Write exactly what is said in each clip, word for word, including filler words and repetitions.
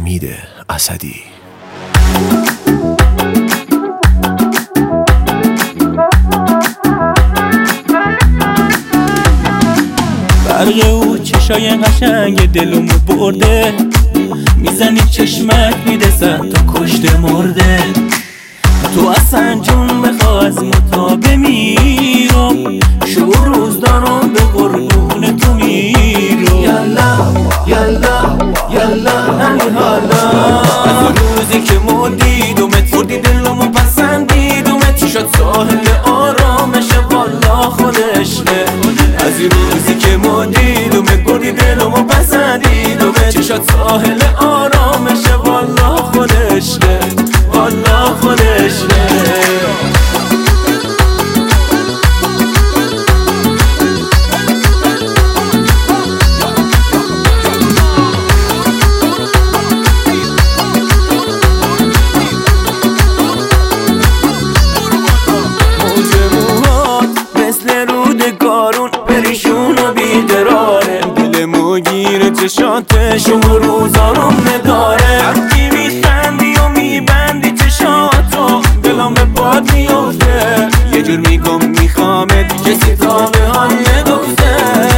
امید اسدی. برق او چشای قشنگ دلمو برده، میزنی چشمک میرسد تا کشته مرده. تو اصلا جون بخوا از متا بمیرم، شو روز دارم به قربون تو میرم. یالا یالا یالا همین حالا، از روزی که ما دیدمت فردی دلمو پسندیدمت، چی شد ساحل آرامشه والا خودشه. از روزی که ما دیدمت بردی دلمو پسندیدمت، چی شد ساحل آرامشه والا خودشه والا خودشه. چشاتش و روزانم نداره، وقتی میخندی و میبندی چشاتو دلم به باد میفته. یه جور میگم میخوامت کسی تا به حال نگفته.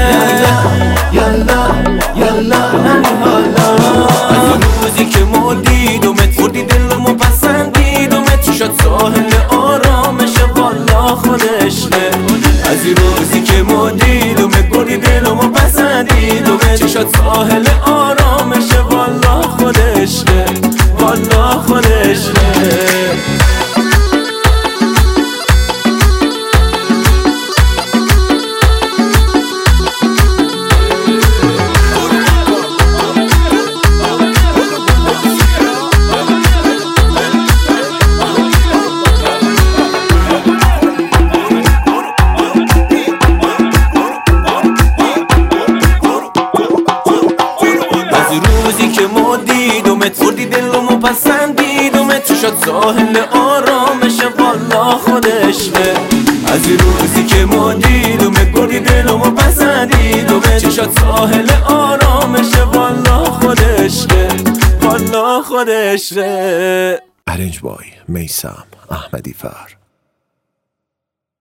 یالا یالا همین حالا، از روزی که ما دیدمت فردی دلمو پسندیدمت، چی شد ساحل آرامشه والا خودشه. از روزی که ما دیدمت بردی دلمو پسندیدمت، چی شد ساحل آرامشه والا خودشه والا خودشه. روزی که ما دیدمت فردی دلمو پسندیدمت، چی شد ساحل آرامشه والا خودشه. از روزی که ما دیدمت بردی دلمو پسندیدمت، چی شد ساحل آرامشه والا خودشه والا خودشه. ارنج بای میثم احمدی فر.